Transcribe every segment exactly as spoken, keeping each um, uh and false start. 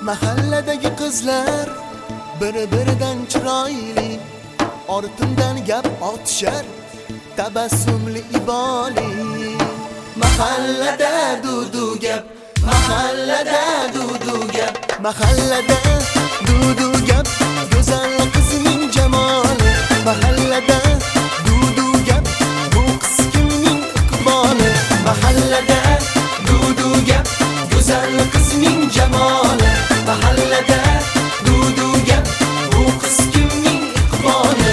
Mahalladagi qizlar bir-biridan chiroyli, ortimdan gap otishar tabassumli iboli. Mahallada dudu gap, mahallada dudu gap, mahallada dudu gap, go'zal qizning jamoli. Mahallada dudu gap, bu qiz kimning iqboli. Mahallada dudu gap, go'zal qizning jamoli. Mahallada dudu gap, bu qiz kimning iqboli.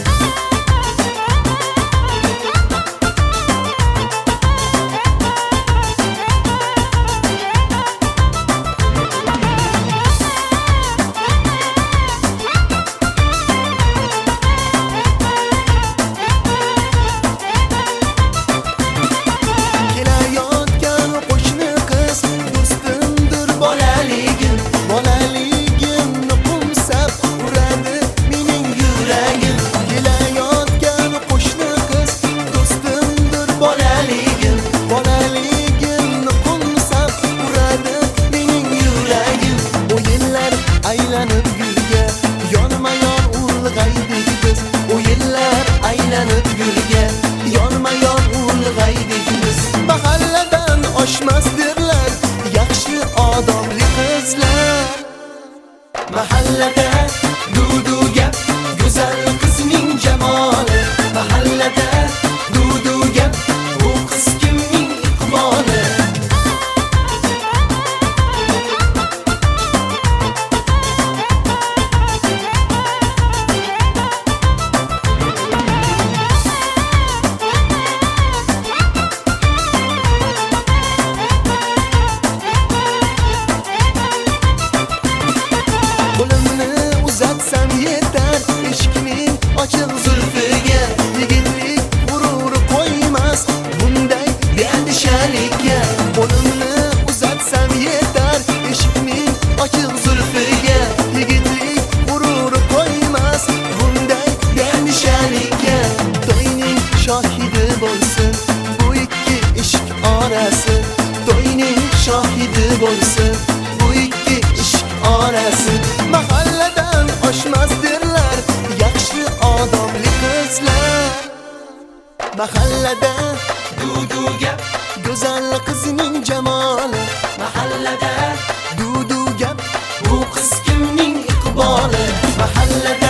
Aylanib gulga, yonma-yon ulg'aydik biz. O yillar aylanib gulga, yonma-yon ulg'aydik biz. Mahalladan oshmasdirlar yaxshi odobli qizlar. Mahallada dudu gap, go'zal qizning jamoli. Mahallada dudu gap, bu qiz kimning iqboli. Uzatsam yetar eshikning ochiq zulfiga. Yigitlik g'ururi qo'ymas bunday beandishalikka. Qo'limni uzatsam yetar eshikning ochiq zulfiga. Yigitlik g'ururi qo'ymas bunday beandishalikka. To'yning shohidi bo'lsin bu ikki ishq orasi. To'yning shohidi bo'lsin bu ikki ishq orasi. Mahalladan oshmasdirlar yaxshi odobli qizlar. Mahallada dudu gap, go'zal qizning jamoli. Mahallada dudu gap, bu qiz kimning iqboli. Mahallada